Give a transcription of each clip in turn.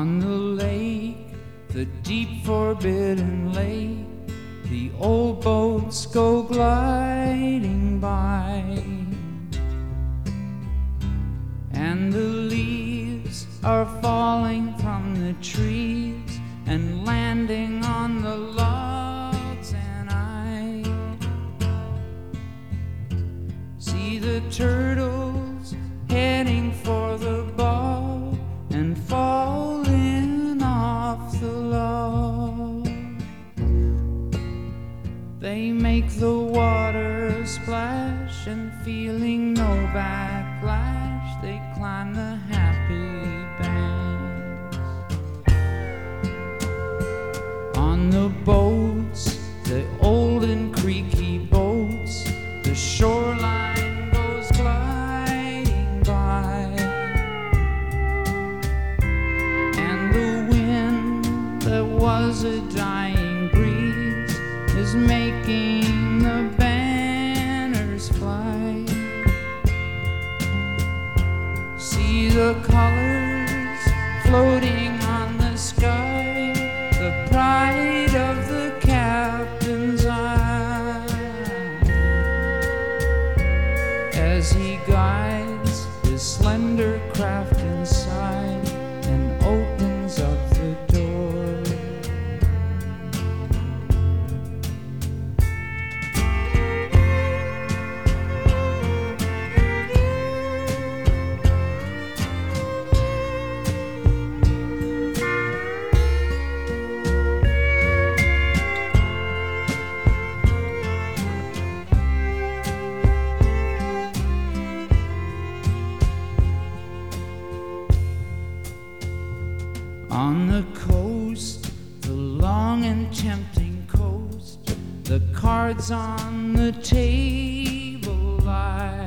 On the lake, the deep forbidden lake, the old boats go gliding by, and the leaves are falling from the trees and landing on the logs, and I see the turtles heading for the ball and falling off the log. They make the water splash, and feeling no backlash, they climb the happy banks. On the boats, the old and creaky boats, the shoreline goes gliding by, and the wind that was a dying breeze is making the banners fly. See the colors floating on the sky, the pride of the captain's eye, as he guides his slender craft inside and opens up the door. On the coast, the long and tempting coast, the cards on the table lie,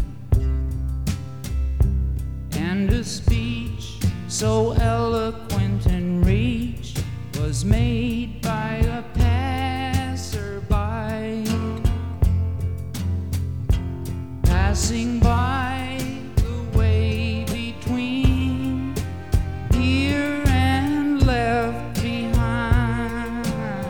and a speech so eloquent and rich was made by a passerby, passing by the way between here and left behind,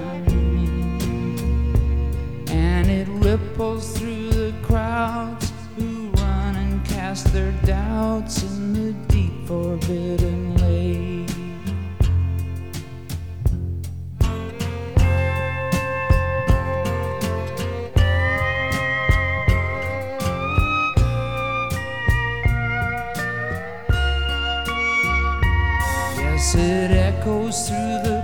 and it ripples through the crowds who run and cast their doubts in the deep forbidden lake. Yes, it echoes through the